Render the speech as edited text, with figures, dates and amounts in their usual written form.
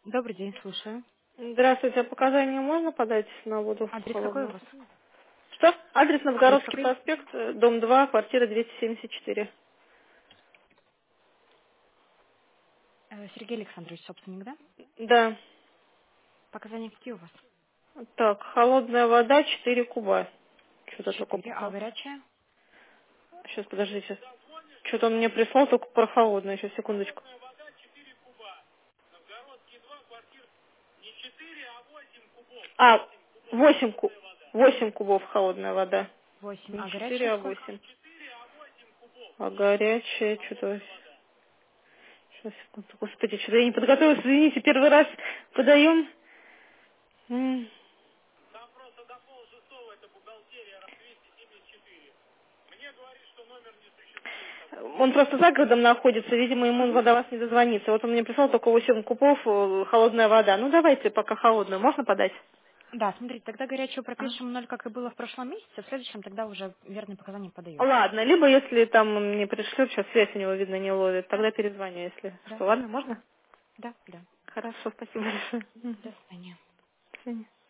Добрый день, слушаю. Здравствуйте, а показания можно подать на воду Адрес какой у холодную? вас? Что? Адрес Адрес Новгородский какой? проспект, дом 2, квартира 274. Сергей Александрович, собственник, да? Да. Показания какие у вас? Так, холодная вода 4 куба. Что-то только 4. про А горячая? Сейчас, подождите. Что-то он мне прислал только про холодную. Сейчас, секундочку. А, 8 кубов холодная вода. 8. Не А 4, горячая а сколько? 8. А горячая что-то... Сейчас, секунду. Господи, что-то я не подготовилась. Извините, первый раз подаем. М. Он просто за городом находится, видимо, ему Угу. до вас не дозвонится. Вот он мне прислал только 8 кубов, холодная вода. Ну, давайте пока холодную. Можно подать? Да, смотрите, тогда горячую А? пропишем 0, как и было в прошлом месяце, в следующем тогда уже верные показания подаем. Ладно, либо если там мне пришлют, сейчас связь у него, видно, не ловит, Да, тогда перезвоню, если да, что. Ладно, можно? да, да. Хорошо, спасибо большое. До свидания. До свидания.